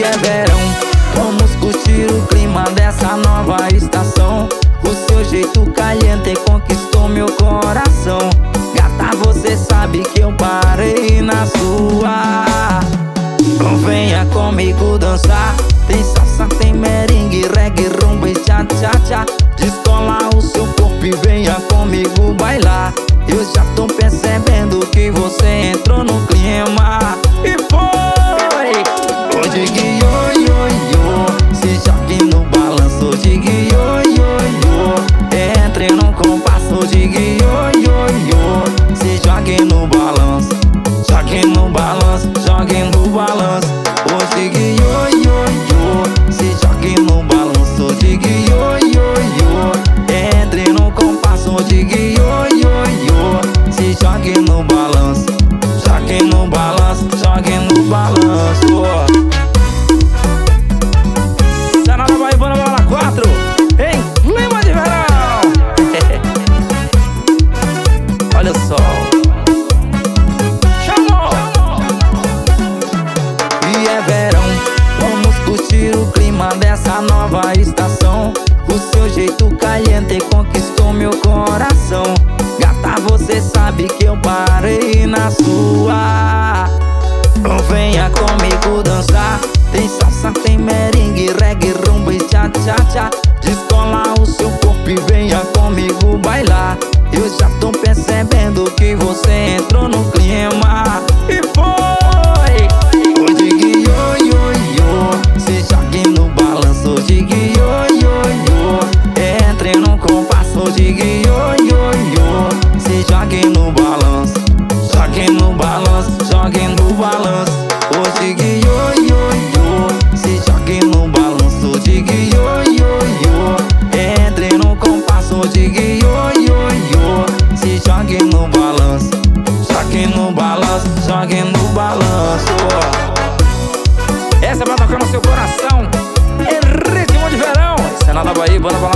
E é verão, vamos curtir o clima dessa nova estação. O seu jeito caliente conquistou meu coração. Gata, você sabe que eu parei na sua. Então venha comigo dançar. Tem salsa, tem merengue, reggae, rumba e tcha-tcha-tcha. Descola o seu corpo e venha comigo bailar. Eu já tô percebendo que você entrou no clima. E foi! Hoje oi, oi, oi, se jogue no balanço, diga oi, oi, oi. Entre no compasso, diga oi, oi, oi. Se jogue no balanço, jogue no balanço, jogue no balanço. Hoje oi, oi, oi, se jogue no balanço, diga oi, oi, oi. Entre no compasso, diga oi, oi, oi. Se jogue no balanço, jogue no balanço, jogue no balanço. Sanada Baibana Bola 4, em clima de verão. Olha só, chamou! E é verão, vamos curtir o clima dessa nova estação. O seu jeito caliente conquistou meu coração. Gata, você sabe que eu parei na sua. Então venha comigo dançar. Tem salsa, tem merengue, reggae, rumba e tcha-tcha-tcha. Descola o seu corpo e venha comigo bailar. Eu já tô percebendo que você entrou no clima. E foi! Hoje oi, oi, oi, se jogue no balanço, diga oi, oi, oi. Entre no compasso, diga oi, oi, oi. Se jogue no balanço, jogue no balanço, jogue no balanço. Hoje oi, oi, oi, se jogue no balanço, diga oi, oi, oi. Entre no compasso, diga oi, oi, oi. Se jogue no balanço, jogue no balanço, jogue no balanço. Essa é pra tocar no seu coração, em ritmo de verão. Sanada Bahia, bora